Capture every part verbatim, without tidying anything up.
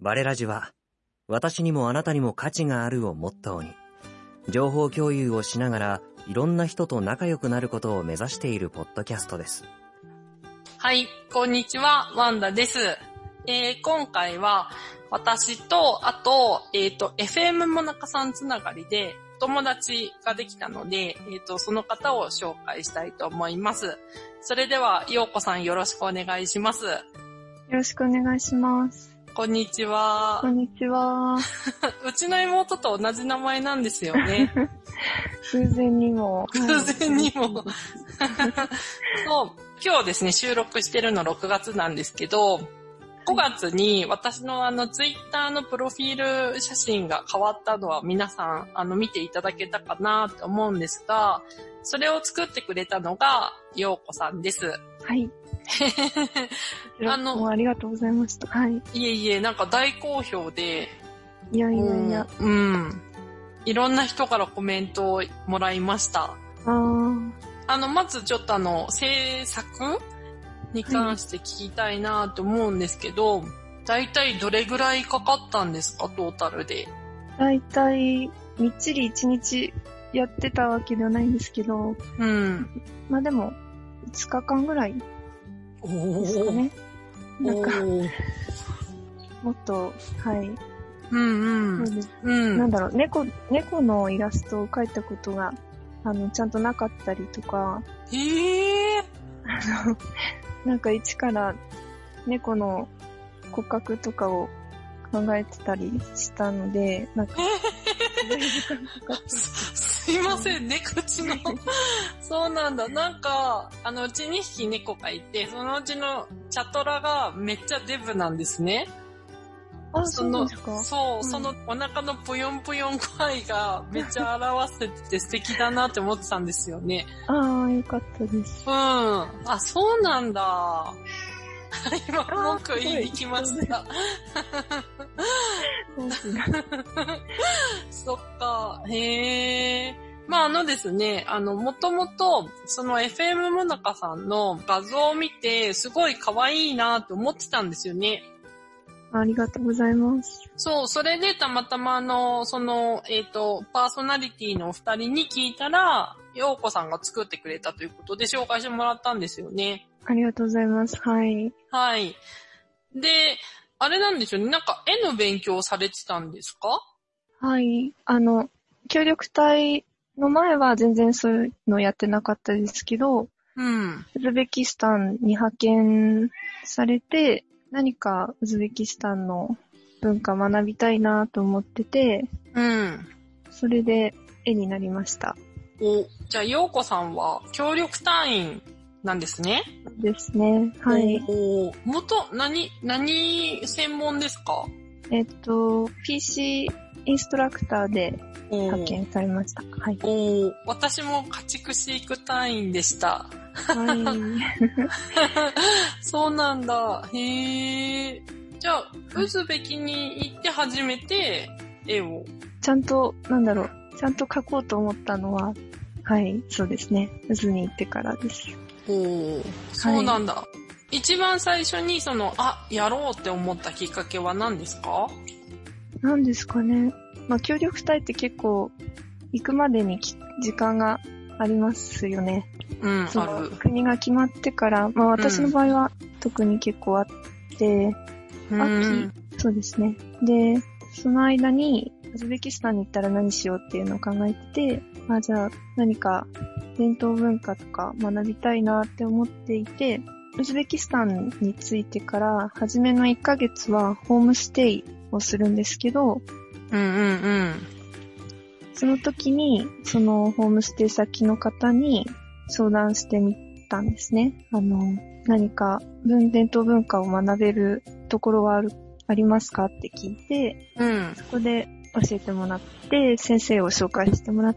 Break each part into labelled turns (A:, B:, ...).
A: バレラジは、私にもあなたにも価値があるをモットーに、情報共有をしながらいろんな人と仲良くなることを目指しているポッドキャストです。
B: はい、こんにちは、ワンダです。えー、今回は私と、あと、えっと、エフエム もなかさんつながりで友達ができたので、えっと、その方を紹介したいと思います。それでは、ようこさんよろしくお願いします。よ
C: ろしくお願いします。
B: こんにちは。
C: こんにちは。
B: うちの妹と同じ名前なんですよね。
C: 偶然にも。
B: 偶然にも。そう、今日ですね、収録してるのろくがつなんですけど、ごがつに私のあのツイッターのプロフィール写真が変わったのは皆さんあの見ていただけたかなと思うんですが、それを作ってくれたのがようこさんです。
C: はい。あの、もうありがとうございました。はい。
B: いえいえ、なんか大好評で。
C: いやいやいや。
B: うん。うん、いろんな人からコメントをもらいました。
C: あ
B: あの、まずちょっとあの、制作に関して聞きたいなと思うんですけど、はい、だいたいどれぐらいかかったんですか、トータルで。
C: だいたいみっちりいちにちやってたわけではないんですけど、
B: うん。
C: まあでも、いつかかんぐらいですかね。なんか、もっと、はい。
B: うんうん。
C: そうです。
B: うん。
C: なんだろう、猫、猫のイラストを描いたことが、あの、ちゃんとなかったりとか、
B: えぇー、
C: あの、なんか一から猫の骨格とかを考えてたりしたので、なんか、
B: すいません、猫ちの。そうなんだ。なんか、あの、うちにひき猫がいて、そのうちのチャトラがめっちゃデブなんですね。
C: あ、そうですか？
B: そう、うん、そのお腹のぷよんぷよん具合がめっちゃ表せてて素敵だなって思ってたんですよね。
C: ああ、よかったです。
B: うん。あ、そうなんだ。今、文句言いに来ました。そっか、へえ。まああのですね、あの、もともと、その エフエム もなかさんの画像を見て、すごい可愛いなと思ってたんですよね。
C: ありがとうございます。
B: そう、それでたまたまあの、その、えっと、パーソナリティのお二人に聞いたら、ようこさんが作ってくれたということで紹介してもらったんですよね。
C: ありがとうございます。はい。
B: はい。で、あれなんですよね。なんか絵の勉強されてたんですか？
C: はい。あの、協力隊の前は全然そういうのやってなかったですけど、
B: うん。
C: ウズベキスタンに派遣されて、何かウズベキスタンの文化学びたいなと思ってて、
B: うん。
C: それで絵になりました。
B: お、じゃあ、ようこさんは協力隊員なんですね。
C: ですね。はい。
B: お、元、何、何専門ですか？
C: えっと、ピーシー インストラクターで派遣されました。はい。
B: お、私も家畜飼育隊員でした。
C: はい。
B: そうなんだ。へえ。じゃあ、ウズベキに行って初めて絵を。
C: ちゃんと、なんだろう、ちゃんと描こうと思ったのは、はい、そうですね。ウズに行ってからです。
B: おー、そうなんだ。はい、一番最初にその、あ、やろうって思ったきっかけは何ですか？
C: 何ですかね。まあ、協力隊って結構、行くまでに時間がありますよね。
B: うん、
C: そ
B: ある。
C: 国が決まってから、まあ私の場合は特に結構あって、うん、秋、そうですね。で、その間に、ウズベキスタンに行ったら何しようっていうのを考えてて、あ、じゃあ何か伝統文化とか学びたいなって思っていて、ウズベキスタンに着いてから初めのいっかげつはホームステイをするんですけど、
B: うんうんうん。
C: その時にそのホームステイ先の方に相談してみたんですね。あの、何か文伝統文化を学べるところはある、ありますかって聞いて、
B: うん、
C: そこで教えてもらって、先生を紹介してもらって、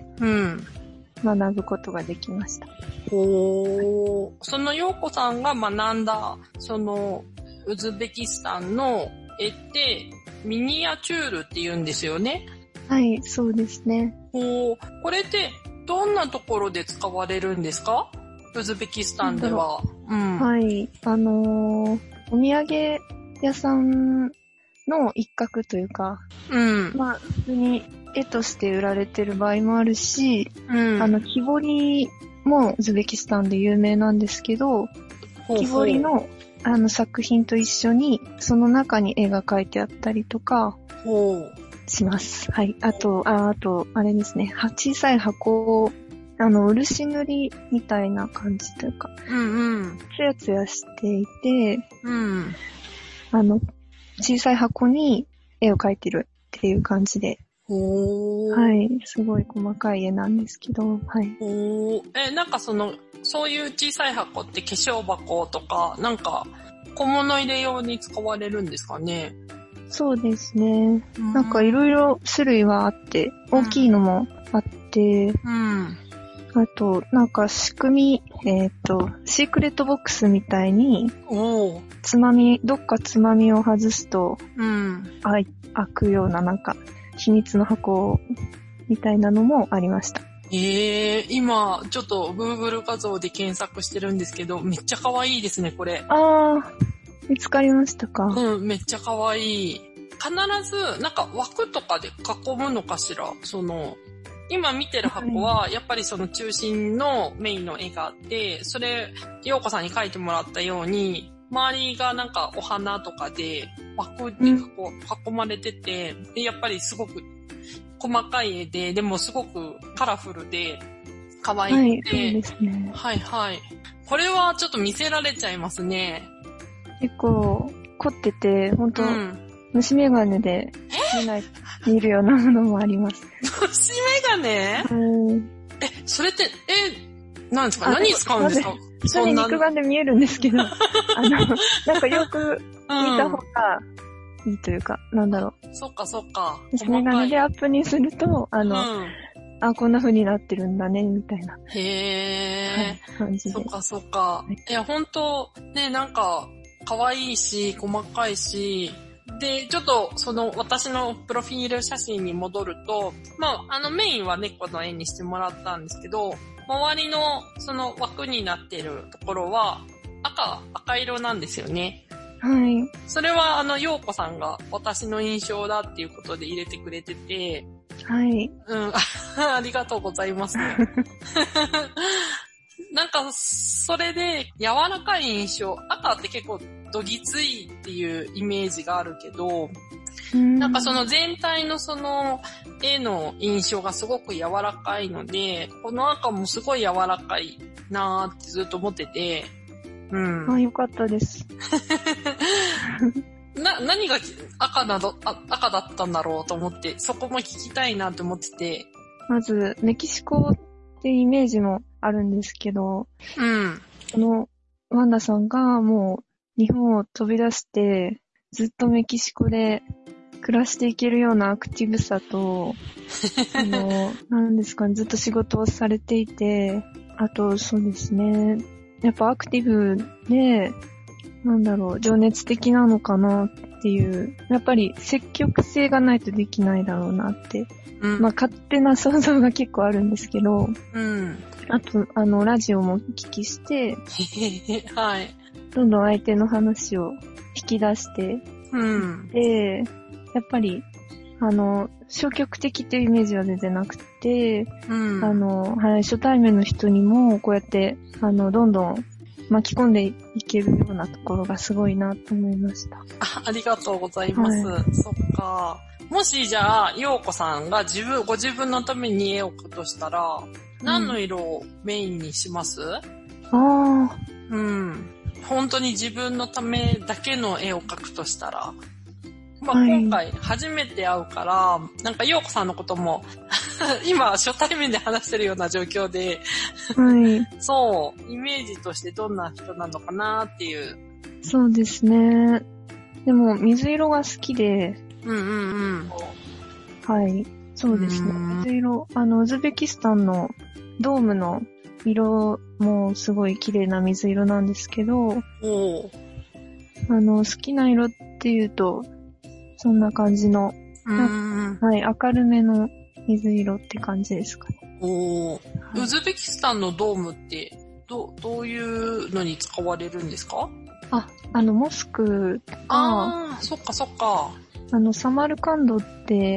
B: うん、
C: 学ぶことができました。
B: おー、そのようこさんが学んだ、その、ウズベキスタンの絵って、ミニアチュールって言うんですよね。
C: はい、そうですね。
B: おー、これってどんなところで使われるんですか？ウズベキスタンでは。うん、
C: はい、あのー、お土産屋さんのの一角というか、
B: うん。
C: まあ、普通に絵として売られてる場合もあるし、
B: うん。
C: あの、木彫りもウズベキスタンで有名なんですけど、
B: ほうほう
C: 木彫りのあの作品と一緒に、その中に絵が描いてあったりとか、
B: ほう。
C: します。はい。あと、あ、あと、あれですね。小さい箱を、あの、漆塗りみたいな感じというか、
B: うんうん。
C: ツヤツヤしていて、
B: うん。
C: あの、小さい箱に絵を描いてるっていう感じで、
B: ほー。
C: はい。すごい細かい絵なんですけど、はい。
B: ほー。え、なんかその、そういう小さい箱って化粧箱とか、なんか小物入れ用に使われるんですかね？
C: そうですね。なんかいろいろ種類はあって、大きいのもあって、
B: うん。
C: あと、なんか仕組み、えっと、シークレットボックスみたいに、
B: おー。
C: つまみ、どっかつまみを外すと、
B: うん。
C: 開開くようななんか、秘密の箱みたいなのもありました。
B: ええー、今、ちょっと Google 画像で検索してるんですけど、めっちゃ可愛いですね、これ。
C: あー、見つかりましたか？
B: うん、めっちゃ可愛い。必ず、なんか枠とかで囲むのかしら？その、今見てる箱は、やっぱりその中心のメインの絵があって、それ、ようこさんに描いてもらったように、周りがなんかお花とかで枠に囲囲まれてて、で、やっぱりすごく細かい絵で、でもすごくカラフルで可愛くて、
C: はい、そうですね。
B: はいはい。これはちょっと見せられちゃいますね。
C: 結構凝ってて、ほんと、
B: うん、
C: 虫眼鏡で見ない、見るようなものもあります。
B: 虫眼鏡？
C: うん。
B: え、それって、え、なんですか？何に使うんですか？
C: 普通に肉眼で見えるんですけど、あの、なんかよく見た方がいいというか、うん、なんだろう。
B: そっかそっか。
C: 虫眼鏡でアップにすると、あの、うん、あ、こんな風になってるんだね、みたいな。
B: へー。はい、
C: 感じで。
B: そっかそっか。はい、いや、ほんと、ね、なんか、可愛いし、細かいし、で、ちょっと、その、私のプロフィール写真に戻ると、まあ、あの、メインは猫の絵にしてもらったんですけど、周りの、その枠になってるところは、赤、赤色なんですよね。
C: はい。
B: それは、あの、ようこさんが私の印象だっていうことで入れてくれてて、
C: はい。
B: うん、ありがとうございます。なんか、それで、柔らかい印象、赤って結構、どぎついっていうイメージがあるけど、んなんかその全体のその絵の印象がすごく柔らかいので、この赤もすごい柔らかいなーってずっと思ってて、うん。
C: あ、よかったです。
B: な、何が赤など、あ、赤だったんだろうと思って、そこも聞きたいなと思ってて。
C: まず、メキシコっていうイメージもあるんですけど、
B: うん。
C: このワンダさんがもう日本を飛び出して、ずっとメキシコで暮らしていけるようなアクティブさと、あの、なんですかね、ずっと仕事をされていて、あとそうですね、やっぱアクティブで、なんだろう、情熱的なのかなっていう、やっぱり積極性がないとできないだろうなって、うん、まあ勝手な想像が結構あるんですけど、
B: うん、あ
C: と、あの、ラジオもお聞きして、
B: はい。
C: どんどん相手の話を引き出して、
B: うん、
C: で、やっぱり、あの、消極的っていうイメージは全然なくて、うん、あの、はい、初対面の人にもこうやって、あの、どんどん巻き込んでいけるようなところがすごいなと思いました。
B: あ、ありがとうございます。はい、そっか。もしじゃあ、ようこさんが自分、ご自分のために絵を描くとしたら、何の色をメインにします？うん、
C: ああ。
B: うん。本当に自分のためだけの絵を描くとしたら。まあ、今回初めて会うから、はい、なんかようこさんのことも、今初対面で話してるような状況で、
C: はい、
B: そう、イメージとしてどんな人なのかなっていう。
C: そうですね。でも、水色が好きで、
B: うんうんうん。
C: はい。そうですね。水色、あの、ウズベキスタンのドームの色もすごい綺麗な水色なんですけど、
B: お
C: あの、好きな色っていうと、そんな感じの、
B: うん
C: はい、明るめの水色って感じですかね。
B: おー、はい、ウズベキスタンのドームって、ど、どういうのに使われるんですか？
C: あ、あの、モスクが、
B: ああ、そっかそっか。
C: あの、サマルカンドって、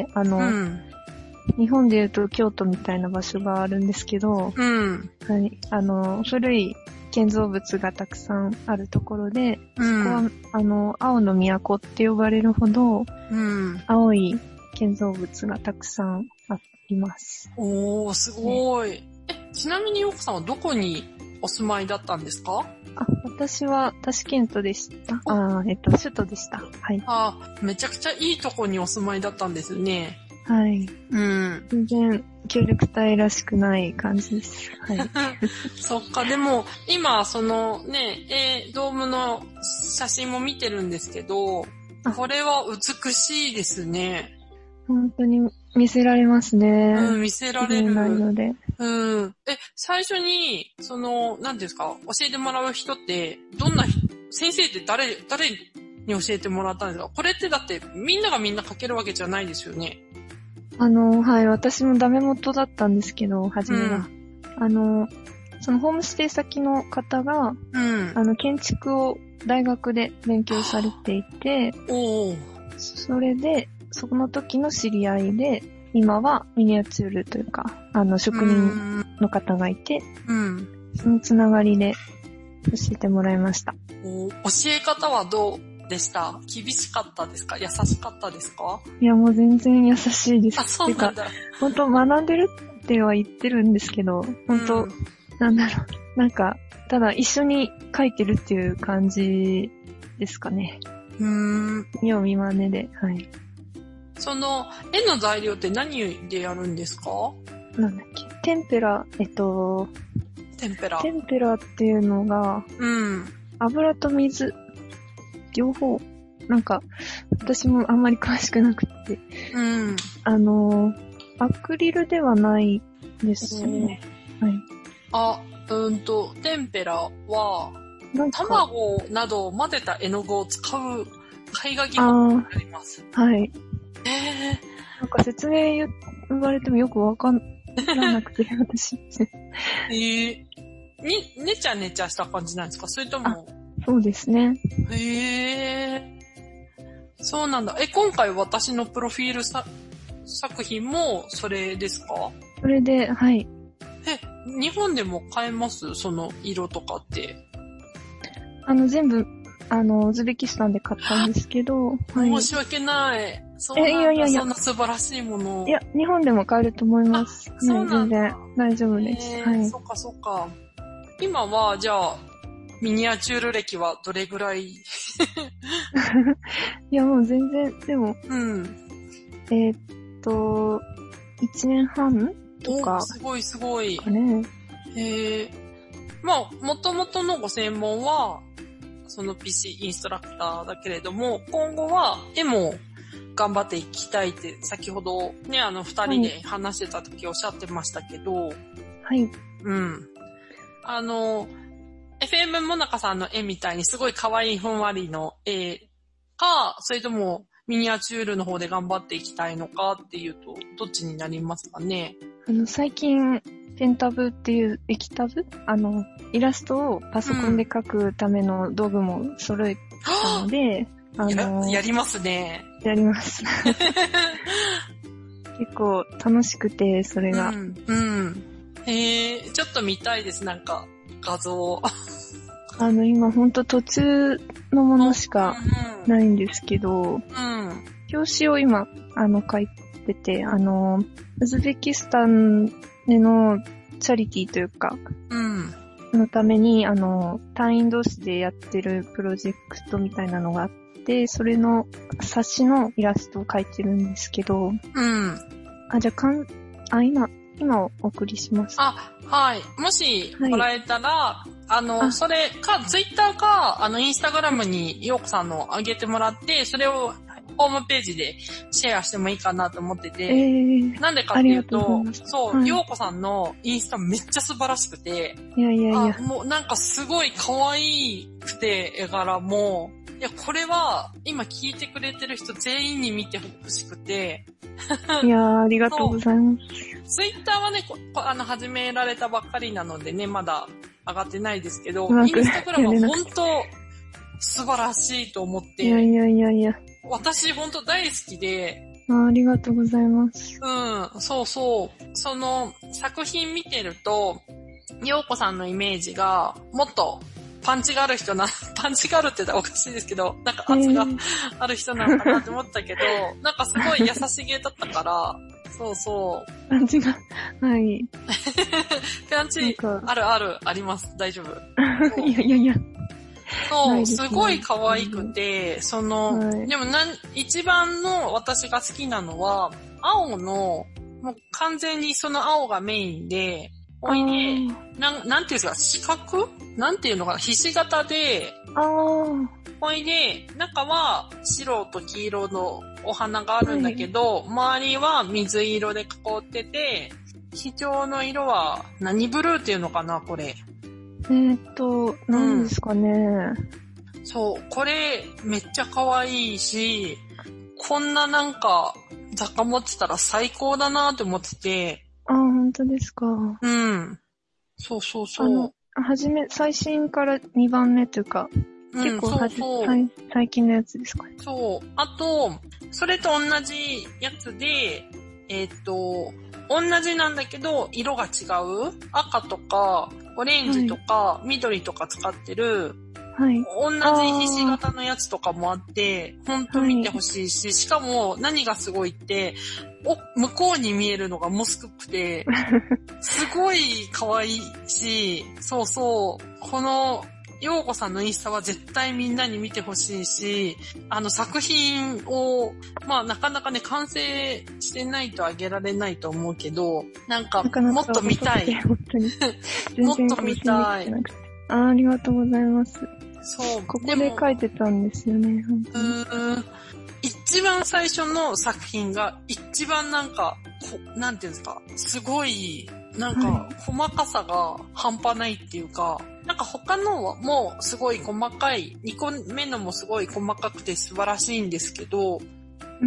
C: あの、うん、日本でいうと京都みたいな場所があるんですけど、
B: うん。
C: はい。あの、古い建造物がたくさんあるところで、うん、そこは、あの、青の都って呼ばれるほど、
B: うん、
C: 青い建造物がたくさんあります。
B: おー、すごい。ね、え、ちなみにヨコさんはどこにお住まいだったんですか？
C: あ、私はタシケントでした。あ、えっと、首都でした。はい。
B: あ、めちゃくちゃいいとこにお住まいだったんですね。
C: はい。
B: うん。
C: 全然、協力隊らしくない感じです。はい。
B: そっか、でも、今、そのね、えー、ドームの写真も見てるんですけど、これは美しいですね。
C: 本当に見せられますね。
B: うん、見せられる。
C: ないので。
B: うん。え、最初に、その、なんですか、教えてもらう人って、どんな、先生って誰、誰に教えてもらったんですか？これってだって、みんながみんな書けるわけじゃないですよね。
C: あの、はい、私もダメ元だったんですけど、初めは。うん、あの、そのホームステイ先の方が、
B: うん、
C: あの、建築を大学で勉強されていて、
B: おー。
C: それで、その時の知り合いで、今はミニアチュールというか、あの、職人の方がいて、
B: うん、
C: そのつながりで教えてもらいました。
B: お、教え方はどうでした？厳しかったですか？優しかったですか？
C: いや、もう全然優しいです。
B: あ、そうなんだ。
C: 本当学んでるっては言ってるんですけど、本当、うん、なんだろう。なんか、ただ一緒に書いてるっていう感じですかね。
B: うーん。
C: 見よう見まねで、はい。
B: その、絵の材料って何でやるんですか？
C: なんだっけ。テンペラ、えっと、
B: テンペラ。
C: テンペラっていうのが、
B: うん。
C: 油と水、両方、なんか、私もあんまり詳しくなくて。
B: うん。
C: あの、アクリルではないですよね。はい。
B: あ、うんと、テンペラは、卵などを混ぜた絵の具を使う絵画技法になります。
C: はい。
B: えー、
C: なんか説明言われてもよくわかんなくて、私。
B: えー、に、ねちゃねちゃした感じなんですか？それとも。
C: そうですね。
B: へえー。そうなんだ。え、今回私のプロフィールさ作品もそれですか？
C: それで、はい。
B: え、日本でも買えます？その色とかって。
C: あの、全部、あの、ウズベキスタンで買ったんですけど、
B: はい、申し訳ない。そうなんだ。
C: え、いやいやいや。
B: そんな素晴らしいものを。
C: いや、日本でも買えると思います。
B: そうなんだ。
C: 全然大丈夫です。
B: えー、
C: はい。
B: そっかそっか。今は、じゃあ、ミニアチュール歴はどれぐらいい
C: や、もう全然、でも、
B: うん。
C: えー、っと、一年半とか。
B: すごいすごい。
C: ね、
B: へえ。まあ、元々のご専門は、その ピーシー インストラクターだけれども、今後は絵も頑張っていきたいって、先ほどね、あの二人で話してた時おっしゃってましたけど、
C: はい。
B: うん。あの、エフエム もなかさんの絵みたいにすごい可愛いふんわりの絵か、それともミニアチュールの方で頑張っていきたいのかっていうと、どっちになりますかね？
C: あの、最近、ペンタブっていう液タブあの、イラストをパソコンで描くための道具も揃えたので、
B: うん、あのや、やりますね。
C: やります。結構楽しくて、それが。
B: うん。うん、へー、ちょっと見たいです、なんか、画像。
C: あの、今ほんと途中のものしかないんですけど、
B: うん。
C: 表紙を今、あの、書いてて、あの、ウズベキスタンでのチャリティーというか、
B: うん。
C: のために、あの、隊員同士でやってるプロジェクトみたいなのがあって、それの冊子のイラストを描いてるんですけど、
B: うん。
C: あ、じゃあ、かん、あ、今、今お送りします。
B: あ、はい。もし、もらえたら、はい、あの、あそれか、ツイッターか、あの、インスタグラムに、ようこさんの上げてもらって、それを、ホームページでシェアしてもいいかなと思ってて、
C: えー、
B: なんでかっていうと、そう、
C: はい、
B: ようこさんのインスタめっちゃ素晴らしくて、
C: いやいやいや。
B: もうなんかすごい可愛くて、絵柄も、いや、これは、今聞いてくれてる人全員に見てほしくて。
C: いやー、ありがとうございます。
B: ツイッターはね、あの、始められたばっかりなのでね、まだ上がってないですけど、インスタグラムは本当素晴らしいと思って。
C: いやいやいやいや。
B: 私ほんと大好きで、
C: あ, ありがとうございます。
B: うん、そうそう。その作品見てると、陽子さんのイメージがもっとパンチがある人な、パンチがあるって言ったらおかしいですけど、なんか圧がある人なのかなって思ったけど、えー、なんかすごい優しげだったから、そうそう。
C: パンチが、はい。
B: パンチ、あるある、あります。大丈夫。
C: いやいやいや。
B: そう、すごい可愛くて、その、はい、でもなん、一番の私が好きなのは、青の、もう完全にその青がメインで、おいで、なん、なんていうんですか、四角なんていうのかな、ひし形で、
C: あー
B: おいで、中は白と黄色のお花があるんだけど、はい、周りは水色で囲ってて、基調の色は何ブルーっていうのかな、これ。
C: えーっと、何ですかね、うん。
B: そう、これめっちゃ可愛いし、こんななんか雑貨持ってたら最高だなって思ってて。
C: あ、本当ですか。
B: うん。そうそうそう。
C: あの、はじめ、最新からにばんめというか、
B: うん、
C: 結構はじ
B: そうそう。
C: 最近のやつですかね。
B: そう。あと、それと同じやつで、えーっと、同じなんだけど、色が違う赤とか、オレンジとか、はい、緑とか使ってる、
C: はい。
B: 同じひし形のやつとかもあって、ほんと見てほしいし、はい、しかも何がすごいって、お、向こうに見えるのがモスクっくて、すごい可愛いし、そうそう、この、陽子さんのインスタは絶対みんなに見てほしいし、あの作品を、まあなかなかね、完成してないとあげられないと思うけど、なんか、もっと見たい。もっと見たい。
C: あ, ありがとうございます。
B: そう。
C: ここで書いてたんですよね、本当に。
B: うーん。一番最初の作品が一番なんか、こなんていうんですか、すごい、なんか、細かさが半端ないっていうか、なんか他のはもうすごい細かい、にこめのもすごい細かくて素晴らしいんですけど、
C: うん、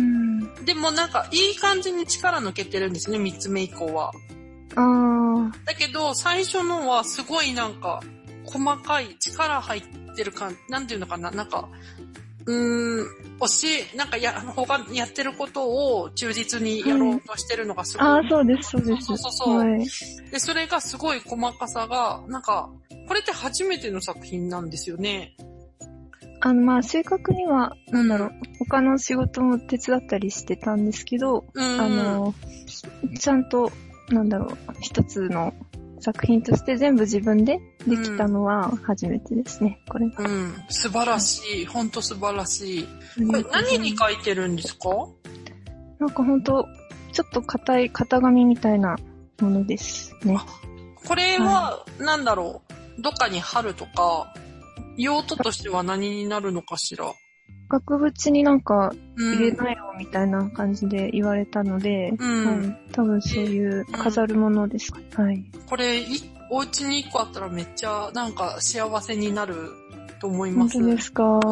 B: でもなんかいい感じに力抜けてるんですね、三つ目以降は。
C: あー。
B: だけど最初のはすごいなんか、細かい力入ってる感じ、なんていうのかな、なんか、うーん、教え、なんかや、他やってることを忠実にやろうとしてるのがすごい。
C: はい、ああ、そうです、そうです。
B: そうそうそう。
C: はい、
B: で、それがすごい細かさが、なんか、これって初めての作品なんですよね。
C: あの、まあ、正確には、なんだろう、うん、他の仕事も手伝ったりしてたんですけど、
B: うん、
C: あの、ちゃんと、なんだろう、一つの作品として全部自分でできたのは初めてですね、これ。
B: うん、素晴らしい。ほんと素晴らしい。これ何に書いてるんですか？
C: なんかほんと、ちょっと硬い型紙みたいなものですね。
B: これは、なんだろう、どっかに貼るとか、用途としては何になるのかしら？
C: 額縁になんか入れないよみたいな感じで言われたので、
B: うん
C: はい、多分そういう飾るものですかね。うん、はい。
B: これ、お家にいっこあったらめっちゃなんか幸せになると思います。
C: 本当ですか？
B: うん、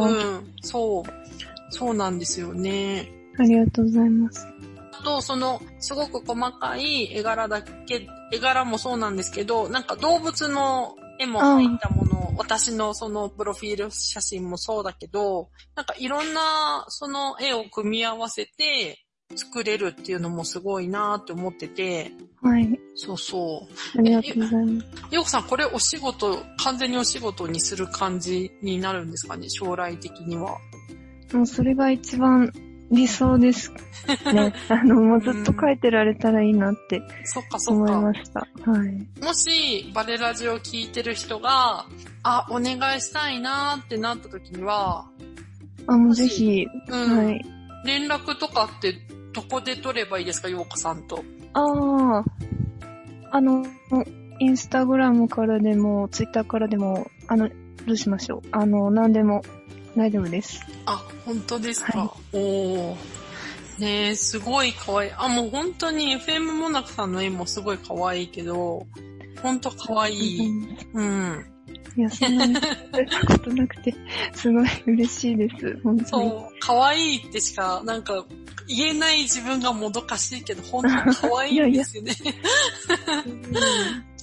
B: そう。そうなんですよね。
C: ありがとうございます。
B: あと、その、すごく細かい絵柄だけ、絵柄もそうなんですけど、なんか動物の絵も入ったもの、私のそのプロフィール写真もそうだけど、なんかいろんなその絵を組み合わせて作れるっていうのもすごいなーって思ってて。
C: はい。
B: そうそう。
C: ありがとうございます。
B: よこさん、これお仕事、完全にお仕事にする感じになるんですかね、将来的には。
C: もうそれが一番理想ですね。あの、もうずっと書いてられたらいいなって思いました。はい。
B: もし、バレラジを聞いてる人が、あ、お願いしたいなーってなった時には、
C: あ、もうぜひ、
B: うん、
C: はい。
B: 連絡とかってどこで取ればいいですか、ようこさんと。
C: ああ、あの、インスタグラムからでも、ツイッターからでも、あの、どうしましょう。あの、何でも大丈夫です。
B: あ、本当ですか。
C: はい、
B: おー。ねえ、すごい可愛い。あ、もう本当に エフエム モナカさんの絵もすごい可愛いけど、本当可愛い。うん。
C: いや、そんなに言ったことなくて、すごい嬉しいです。本当に。
B: そう、可愛いってしか、なんか、言えない自分がもどかしいけど、本当可愛いんですよね。
C: いやいや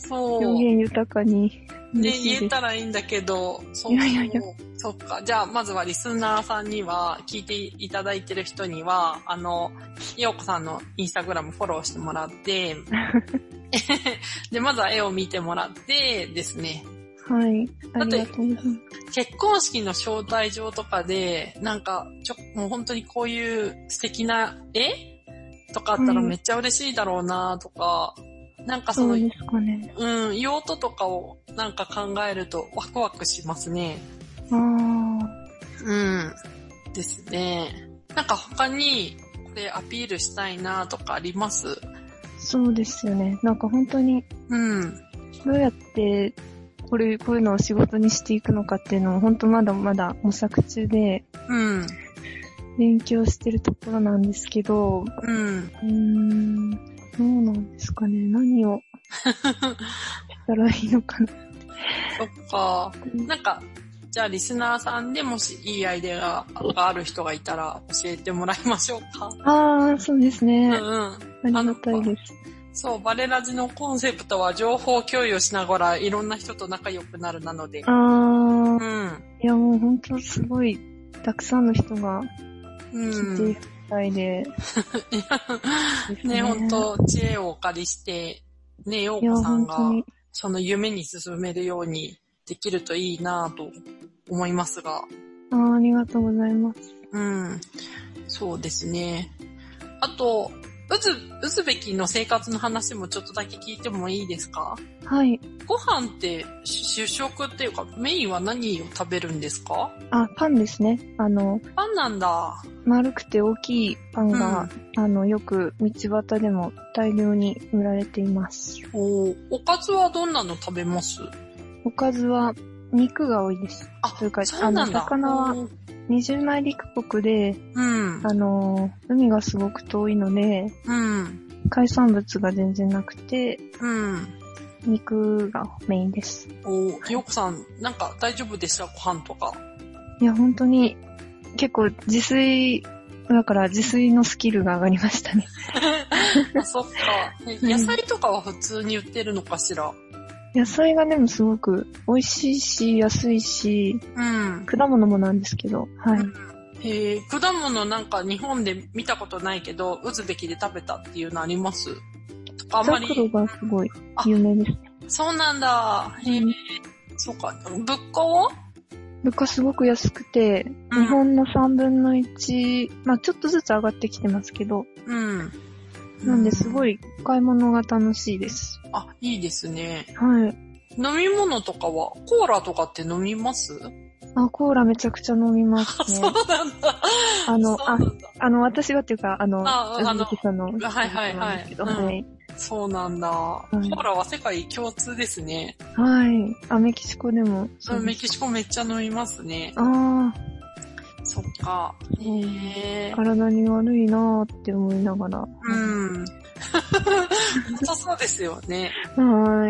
B: そう。
C: 表現豊かに。
B: ね、言えたらいいんだけど、そうそう。いやいやいやそっか。じゃあ、まずはリスナーさんには、聞いていただいてる人には、あの、ようこさんのインスタグラムフォローしてもらって、で、まずは絵を見てもらってですね。
C: はい。ありがとうございます。
B: 結婚式の招待状とかで、なんか、ちょ、もう本当にこういう素敵な絵とかあったらめっちゃ嬉しいだろうなとか、うん、なんかその、
C: そうですかね。
B: うん、用途とかをなんか考えるとワクワクしますね。
C: ああ。
B: うん。ですね。なんか他にこれアピールしたいなとかあります？
C: そうですよね。なんか本当に、
B: うん。
C: どうやって、これ、こういうのを仕事にしていくのかっていうのを本当まだまだ模索中で、
B: うん。
C: 勉強してるところなんですけど、
B: うん。
C: うーん、どうなんですかね。何をしたらいいのかな。
B: そっか。なんか、じゃあリスナーさんでもしいいアイデアがある人がいたら教えてもらいましょうか。
C: ああ、そうですね。
B: うんうん。
C: ありがたいです。
B: そう、バレラジのコンセプトは情報共有しながらいろんな人と仲良くなるなので。
C: ああ、
B: うん。
C: いやもう本当すごい、たくさんの人が聞いているみたいで。
B: うん、ね、本当知恵をお借りして、ね、ようこさんがその夢に進めるようにできるといいなぁと思いますが。
C: ああ、ありがとうございます。
B: うん。そうですね。あと、うず、ウズベキの生活の話もちょっとだけ聞いてもいいですか？
C: はい。
B: ご飯って主食っていうかメインは何を食べるんですか？
C: あ、パンですね。あの、
B: パンなんだ。
C: 丸くて大きいパンが、うん、あの、よく道端でも大量に売られています。
B: お、おかずはどんなの食べます？
C: おかずは肉が多いです。
B: あ、
C: というか、
B: そうなんだ。
C: あの、魚は二十内陸国で、
B: うん、
C: あの、海がすごく遠いので、
B: うん、
C: 海産物が全然なくて、
B: うん、
C: 肉がメインです。
B: お、ようこさん、なんか大丈夫でした？ご飯とか。
C: いや、本当に、結構自炊、だから自炊のスキルが上がりましたね。
B: あ、そっか。野菜とかは普通に売ってるのかしら？
C: 野菜がでもすごく美味しいし、安いし、
B: うん、
C: 果物もなんですけど、はい。うん、
B: へえ、果物なんか日本で見たことないけど、ウズベキで食べたっていうのあります？あんまり。
C: ザクロがすごい有名ですね。
B: そうなんだ。へえ、うん、そうか。物価は？
C: 物価すごく安くて、うん、日本のさんぶんのいち、まあちょっとずつ上がってきてますけど、
B: うん。
C: なんですごい買い物が楽しいです。
B: あ、いいですね。
C: はい。
B: 飲み物とかは、コーラとかって飲みます？
C: あ、コーラめちゃくちゃ飲みますね。
B: そうなんだ。
C: あの、あ、あの、私はっていうか、あの、
B: あ、あの、
C: はい
B: はいはい。はい。そうなんだ、うん。コーラは世界共通ですね。
C: はい。あ、メキシコでも
B: そう。メキシコめっちゃ飲みますね。
C: ああ。
B: そっか。へー。
C: 体に悪いなーって思いながら。
B: うん。そうそうですよね。
C: はい。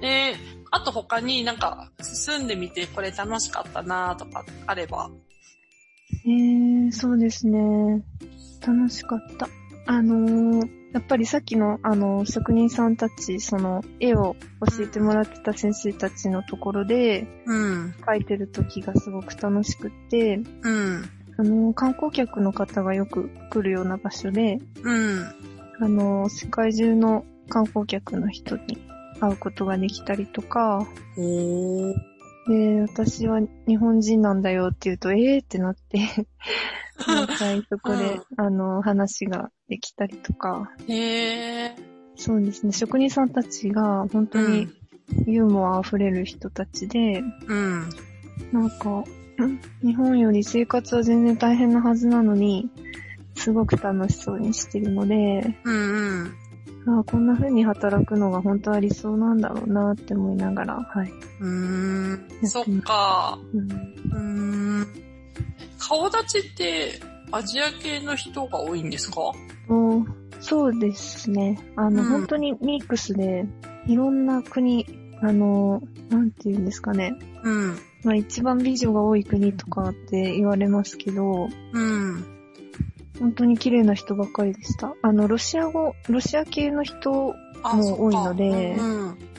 B: えー、あと他になんか住んでみてこれ楽しかったなーとかあれば。
C: えー、そうですね。楽しかった。あのー、やっぱりさっきのあの、職人さんたち、その絵を教えてもらってた先生たちのところで、
B: うん。
C: 描いてる時がすごく楽しくって、
B: うん。
C: あの、観光客の方がよく来るような場所で、
B: うん。
C: あの、世界中の観光客の人に会うことができたりとか、
B: おー。
C: で、私は日本人なんだよって言うと、えーってなって、最速で、うん、あの、話ができたりとか。
B: へー。
C: そうですね、職人さんたちが本当にユーモア溢れる人たちで、
B: うん。
C: なんか、日本より生活は全然大変なはずなのに、すごく楽しそうにしてるので、
B: うんうん。
C: ああ、こんな風に働くのが本当は理想なんだろうなって思いながら、はい。
B: うーん、そっか。うん。うーん。顔立ちってアジア系の人が多いんですか？
C: おそうですね。あの、うん、本当にミックスで、いろんな国、あの、なんていうんですかね。
B: うん。
C: まあ一番美女が多い国とかって言われますけど、
B: うん。
C: 本当に綺麗な人ばっかりでした。あの、ロシア語、ロシア系の人も多いので、
B: うん、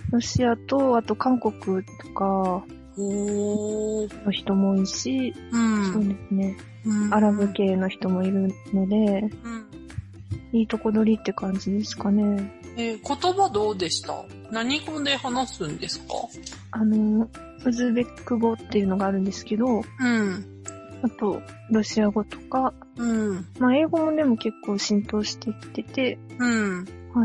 C: ロシアと、あと韓国とかの人も多いし、うん、そうですね、うん。アラブ系の人もいるので、うん、いいとこ取りって感じですかね。
B: えー、言葉どうでした？何語で話すんですか？
C: あの、ウズベック語っていうのがあるんですけど、うん。あと、ロシア語とか、うん。まあ、英語もでも結構浸透してきてて、うん。はい。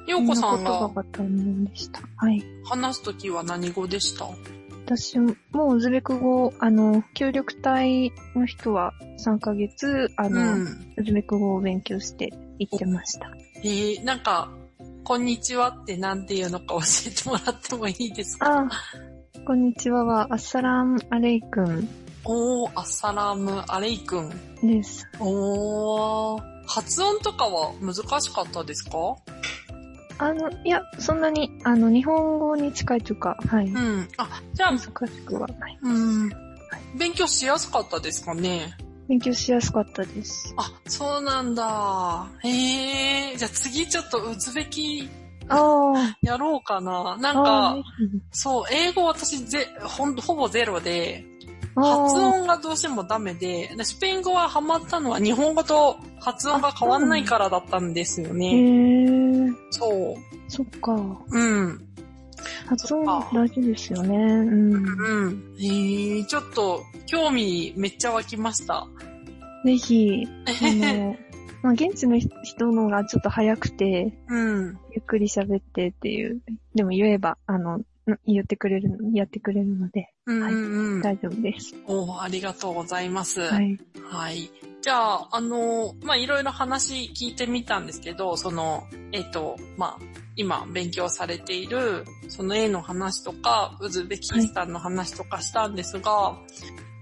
B: ようこさんが、
C: 言葉が大変でした。はい。
B: 話すときは何語でした？
C: 私もウズベク語、あの、協力隊の人はさんかげつ、あの、うん、ウズベク語を勉強して行ってました。
B: えー、なんか、こんにちはってなんていうのか教えてもらってもいいですか？
C: あ、こんにちはは、アッサラムアレイクン。
B: おー、アッサラムアレイクン。
C: です。
B: おー、発音とかは難しかったですか？
C: あの、いや、そんなに、あの、日本語に近いというか、はい。うん。
B: あ、じゃあ、
C: 難しくはない。
B: うん。勉強しやすかったですかね？
C: 勉強しやすかったです。
B: あ、そうなんだ。へえ。じゃあ次ちょっとウズベキやろうかな。なんか、そう、英語私ぜほんほぼゼロで、発音がどうしてもダメで、スペイン語はハマったのは日本語と発音が変わんないからだったんですよね。へー。そう。
C: そっか。
B: うん。
C: 発音大事ですよね。うん。
B: うん。えー、ちょっと興味めっちゃ湧きました。
C: ぜひ、あの、まあ、現地の人のがちょっと早くて、うん。ゆっくり喋ってっていう、でも言えば、あの、言ってくれる、やってくれるので、うんうんうん、はい、大丈夫です。
B: おありがとうございます。はい。はい。じゃあ、あの、まあ、いろいろ話聞いてみたんですけど、その、えっと、まあ、今勉強されている、その絵の話とか、ウズベキスタンの話とかしたんですが、はい、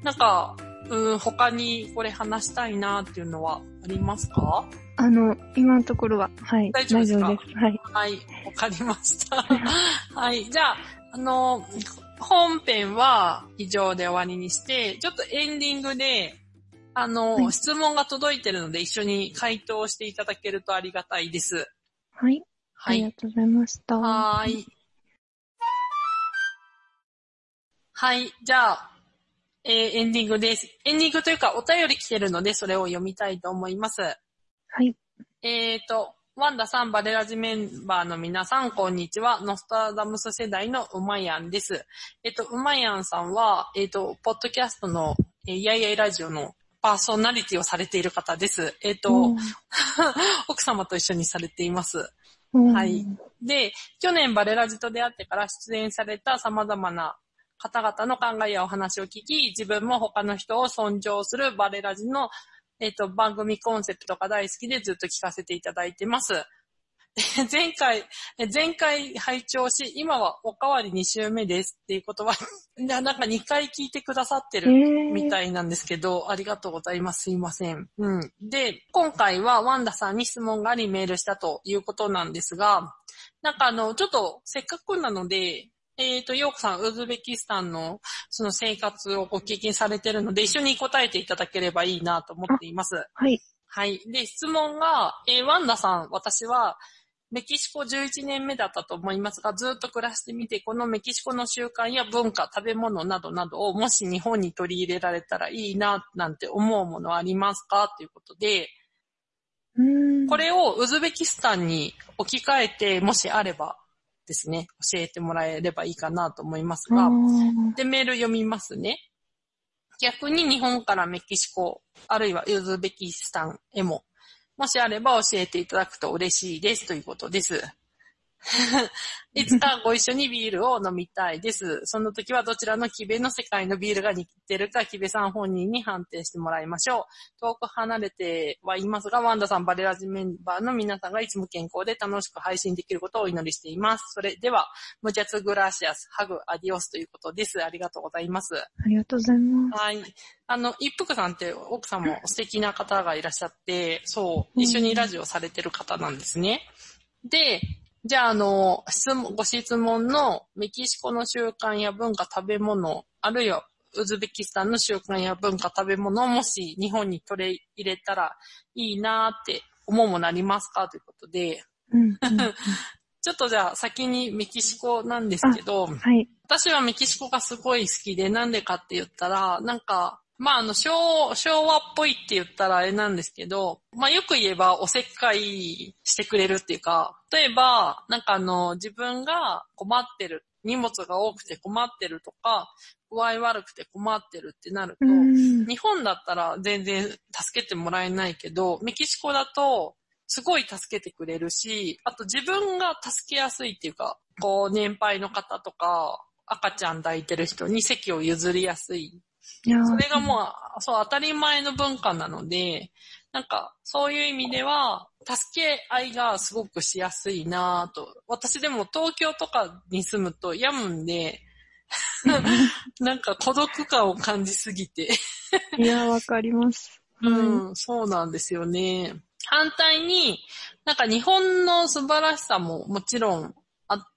B: なんか、うん、他にこれ話したいなっていうのはありますか？
C: あの、今のところは、はい。
B: 大丈夫ですか？
C: 大丈夫です。はい。
B: はい。わかりました。はい。じゃあ、あの、本編は以上で終わりにして、ちょっとエンディングで、あの、はい、質問が届いてるので一緒に回答していただけるとありがたいです。
C: はい。はい。ありがとうございました。
B: はい。はい。じゃあ、えー、エンディングです。エンディングというかお便り来てるのでそれを読みたいと思います。
C: はい。
B: えーと、ワンダさん、バレラジメンバーの皆さん、こんにちは。ノストラダムス世代のうまやんです。えっと、うまやんさんは、えっと、ポッドキャストの、えー、イヤイヤイラジオのパーソナリティをされている方です。えっと、奥様と一緒にされています。はい。で、去年バレラジと出会ってから出演された様々な方々の考えやお話を聞き、自分も他の人を尊重するバレラジのえっと、番組コンセプトが大好きでずっと聞かせていただいてます。前回、前回拝聴し、今はおかわりに週目ですっていうことは、なんかにかい聞いてくださってるみたいなんですけど、えー、ありがとうございます。すいません。うん。で、今回はワンダさんに質問がありメールしたということなんですが、なんかあの、ちょっとせっかくなので、えっと、ヨーコさん、ウズベキスタンのその生活をご経験されているので、一緒に答えていただければいいなと思っています。
C: はい。
B: はい。で、質問が、えー、ワンダさん、私はメキシコじゅういちねんめだったと思いますが、ずっと暮らしてみて、このメキシコの習慣や文化、食べ物などなどをもし日本に取り入れられたらいいな、なんて思うものはありますかということで、うーんこれをウズベキスタンに置き換えて、もしあれば、ですね、教えてもらえればいいかなと思いますが、で、メール読みますね。逆に日本からメキシコ、あるいはウズベキスタンへも、もしあれば教えていただくと嬉しいですということです。いつかご一緒にビールを飲みたいです。その時はどちらのキベの世界のビールが似てるかキベさん本人に判定してもらいましょう。遠く離れてはいますが、ワンダさん、バレラジメンバーの皆さんがいつも健康で楽しく配信できることをお祈りしています。それでは、ムチャツグラシアス、ハグ、アディオスということです。ありがとうございます。あ
C: りがとうございます。
B: はい。あの、一服さんって奥さんも素敵な方がいらっしゃって、そう、一緒にラジオされてる方なんですね。で、じゃあ、あの、質問、ご質問のメキシコの習慣や文化、食べ物、あるいはウズベキスタンの習慣や文化、食べ物をもし日本に取り入れたらいいなーって思うものありますかということで、うんうんうん、ちょちょっとじゃあ先にメキシコなんですけど、
C: はい。
B: 私はメキシコがすごい好きで、なんでかって言ったら、なんか、まああの、昭、昭和っぽいって言ったらあれなんですけど、まあよく言えばおせっかいしてくれるっていうか、例えば、なんかあの、自分が困ってる、荷物が多くて困ってるとか、具合悪くて困ってるってなると、日本だったら全然助けてもらえないけど、メキシコだとすごい助けてくれるし、あと自分が助けやすいっていうか、こう年配の方とか赤ちゃん抱いてる人に席を譲りやすい。それがもう、そう当たり前の文化なので、なんかそういう意味では助け合いがすごくしやすいなぁと。私でも東京とかに住むと病むんで、なんか孤独感を感じすぎて。
C: いや、わかります。
B: うん、そうなんですよね。反対に、なんか日本の素晴らしさももちろんあって、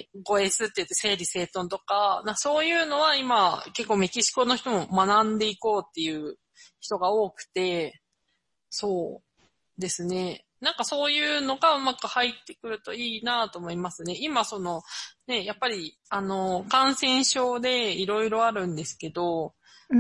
B: ごエスって言って整理整頓とか、なんかそういうのは今結構メキシコの人も学んでいこうっていう人が多くて、そうですね。なんかそういうのがうまく入ってくるといいなと思いますね。今その、ね、やっぱり、あの、感染症でいろいろあるんですけど、
C: うん。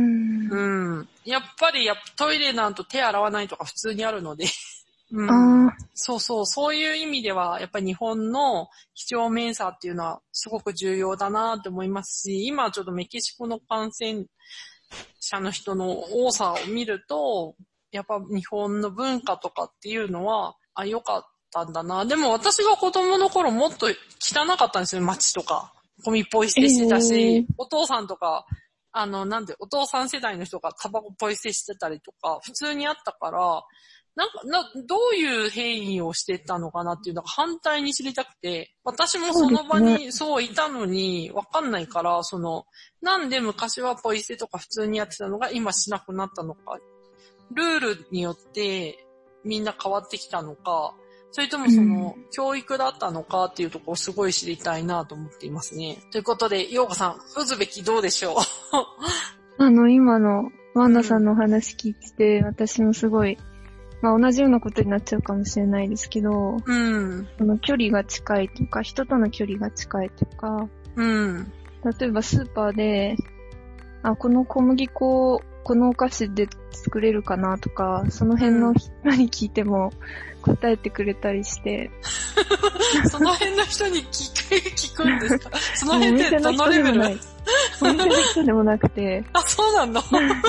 B: うん。やっぱりやっぱトイレなんと手洗わないとか普通にあるので、うん、
C: あ
B: そうそう、そういう意味ではやっぱり日本の几帳面さっていうのはすごく重要だなと思いますし、今ちょっとメキシコの感染者の人の多さを見ると、やっぱ日本の文化とかっていうのは、あ、良かったんだな。でも私が子供の頃もっと汚かったんですよ、街とか。ゴミポイ捨てしてたし、えー、お父さんとか、あの、なんで、お父さん世代の人がタバコポイ捨てしてたりとか、普通にあったから、なんか、な、どういう変異をしてたのかなっていうのが反対に知りたくて、私もその場にそういたのにわかんないから、その、なんで昔はポイ捨てとか普通にやってたのが今しなくなったのか、ルールによってみんな変わってきたのか、それともその、うん、教育だったのかっていうところをすごい知りたいなと思っていますね。ということで、ようこさん、ウズベキどうでしょう
C: あの、今のワンダさんのお話聞いて、うん、私もすごい、まあ同じようなことになっちゃうかもしれないですけど、
B: うん。
C: その距離が近いとか、人との距離が近いとか、
B: うん。
C: 例えばスーパーで、あ、この小麦粉、このお菓子で作れるかなとか、その辺の人に聞いても答えてくれたりして。
B: その辺の人に聞く、聞くんですか？その辺ってどのレベル？
C: お店の人でもなくて。
B: あ、そうなんだ。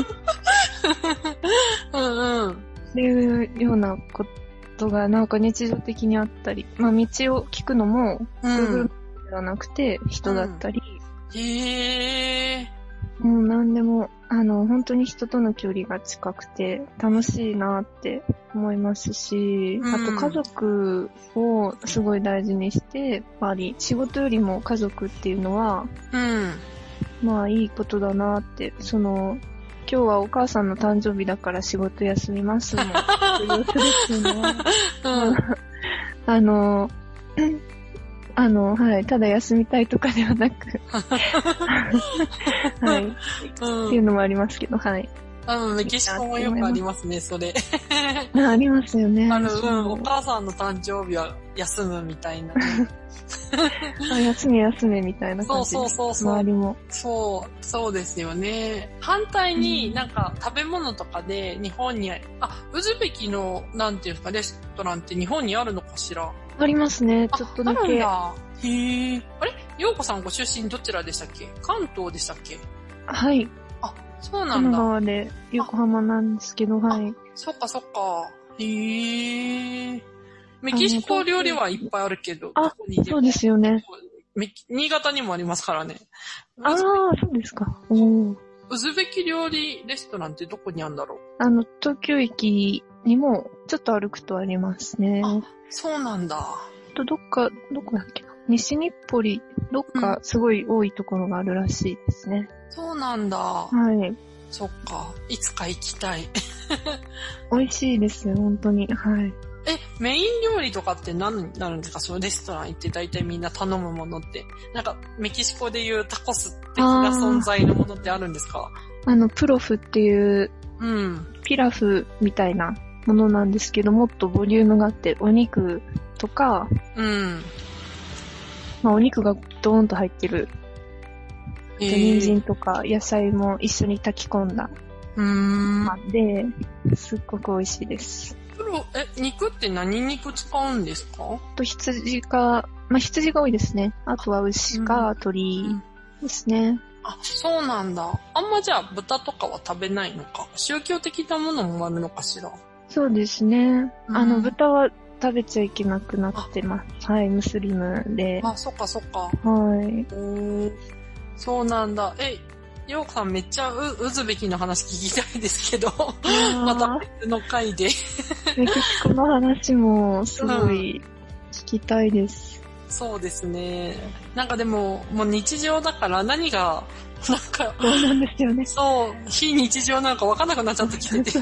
B: うんうん。
C: っていうようなことがなんか日常的にあったり、まあ道を聞くのも、Google ではなくて人だったり。
B: うん、へー。
C: もう何でも、あの、本当に人との距離が近くて楽しいなって思いますし、うん、あと家族をすごい大事にして、やっぱり仕事よりも家族っていうのは、
B: うん、
C: まあいいことだなって、その、今日はお母さんの誕生日だから仕事休みますもん。っていうのは、うん、あの、あの、はい、ただ休みたいとかではなく、はい、うん、っていうのもありますけど、はい。
B: あの、メキシコもよくありますね、それ。
C: あ, ありますよね。
B: あの、うん、お母さんの誕生日は休むみたいな、ね。
C: 休め休めみたいな感じ。
B: そうそうそうそう。
C: 周りも。
B: そう、そうですよね。反対になんか食べ物とかで日本に、あ、ウズベキの、なんていうんですか、レストランって日本にあるのかしら？
C: ありますね、ちょっとだけ。
B: あるんだ。へー。あれ？ようこさんご出身どちらでしたっけ？関東でしたっけ？
C: はい。
B: あ、そうなんだ。
C: 神奈川で横浜なんですけど、はい。
B: そっかそっか。へー。メキシコ料理はいっぱいあるけど、
C: あ、そうですよね。
B: 新潟にもありますからね。
C: ああ、そうですか。お
B: ウズベキ料理レストランってどこにあるんだろう？
C: あの、東京駅にもちょっと歩くとありますね。
B: あ、そうなんだ。
C: と、どっか、どこだっけな。西日暮里、どっかすごい多いところがあるらしいですね。
B: うん、そうなんだ。
C: はい。
B: そっか。いつか行きたい。
C: 美味しいですよ、本当に。はい。
B: え、メイン料理とかって何になるんですか？そのレストラン行って大体みんな頼むものって。なんか、メキシコでいうタコス的な存在のものってあるんですか？
C: あ, あの、プロフっていう、
B: うん。
C: ピラフみたいなものなんですけど、もっとボリュームがあって、お肉とか、
B: うん。
C: まあお肉がドーンと入ってる。
B: えー、
C: 人参とか野菜も一緒に炊き込んだ。
B: うーん。
C: で、すっごく美味しいです。
B: プロ、え、肉って何肉使うんですか？
C: と羊か、まあ羊が多いですね。あとは牛か鶏ですね。うん、
B: あ、そうなんだ。あんまじゃあ豚とかは食べないのか。宗教的なものもあるのかしら。
C: そうですね。うん、あの、豚は食べちゃいけなくなってます。はい、ムスリムで。
B: あ、そっかそっか。
C: はい。
B: おー、そうなんだ。え、ようこさんめっちゃウ、ウズベキの話聞きたいですけど、また別の回で。
C: メキシコの話もすごい聞きたいです。
B: うん、そうですね。なんかでも、もう日常だから何が、なんか、
C: そうなんですよね。
B: そう、非日常なんか分かんなくなっちゃってきてて。そう。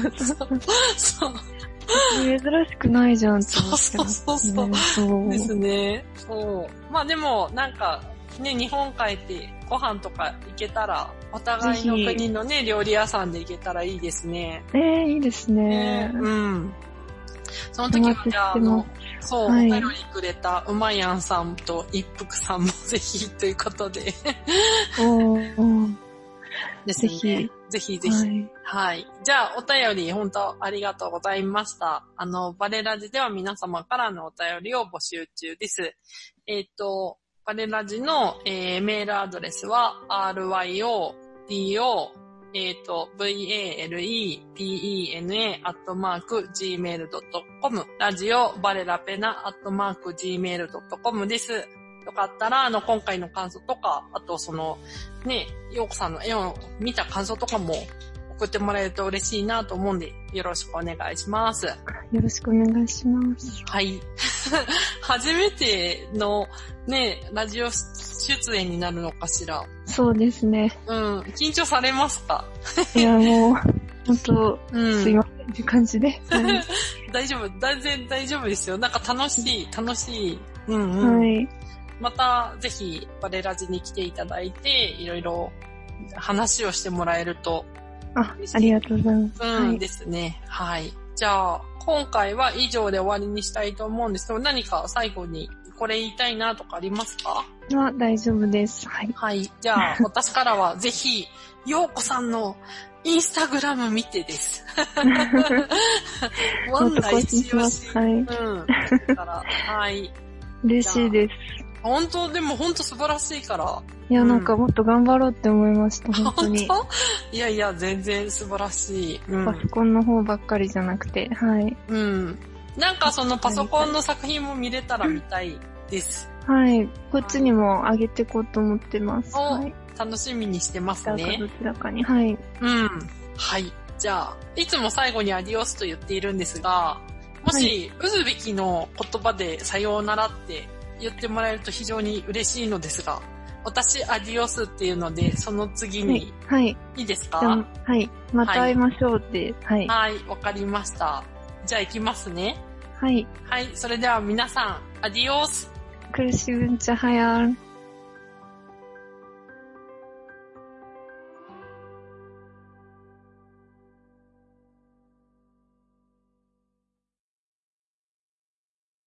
C: 珍しくないじゃんって思って
B: ます、ね。そうそうそう。そうですね。そう。まあでも、なんか、ね、日本帰ってご飯とか行けたら、お互いの国のね、料理屋さんで行けたらいいですね。
C: ええー、いいですね。
B: ね、うん。その時はじゃあ、あの、そう、はい、お便りくれたうまやんさんと一服さんもぜひということで。
C: おー。
B: ですね。ぜひ。ぜひぜひ。はい。はい。じゃあ、お便り本当ありがとうございました。あの、バレラジでは皆様からのお便りを募集中です。えっと、バレラジの、えー、メールアドレスは アールワイオーディーオー えっと ブイエーエルイーピーイーエヌエー アットマーク ジーメールドットコム ラジオバレラペナアットマーク ジーメールドットコム です。よかったらあの今回の感想とか、あとそのね、ようこさんの絵を見た感想とかも送ってもらえると嬉しいなと思うんで、よろしくお願いします。よ
C: ろしくお願いします。
B: はい。初めてのね、ラジオ出演になるのかしら。
C: そうですね。
B: うん。緊張されますか？
C: いや、もう、本当、うん、すいませんって感じで。
B: 大丈夫。全然大丈夫ですよ。なんか楽しい、楽しい。うんうん。はい。また、ぜひ、バレラジに来ていただいて、いろいろ話をしてもらえると。
C: あ、ありがとうございます。
B: うん、はい、ですね。はい。じゃあ、今回は以上で終わりにしたいと思うんですけど、何か最後にこれ言いたいなとかありますか？
C: は、大丈夫です。はい。
B: はい。じゃあ、私からはぜひ、ようこさんのインスタグラム見てです。ワンダ一押し。はい。うん。だから、はい。
C: 嬉しいです。
B: 本当、でも本当素晴らしいから。
C: いや、うん、なんかもっと頑張ろうって思いました、本当に。
B: 本当？いやいや、全然素晴らしい、
C: うん。パソコンの方ばっかりじゃなくて、はい。
B: うん。なんかそのパソコンの作品も見れたら見たいです。
C: はい。こっちにも上げていこうと思ってます。はい。
B: 楽しみにしてますね。
C: どちらかに、はい。
B: うん。はい。じゃあ、いつも最後にアディオスと言っているんですが、もし、はい、ウズベキの言葉でさようならって言ってもらえると非常に嬉しいのですが、私アディオスっていうので、その次に、はい。いいですか？
C: はい。また会いましょうって、はい。
B: はい、わかりました。じゃあ行きますね。
C: はい。
B: はい、それでは皆さん、アディオス。
C: クルシブンチャハヤン。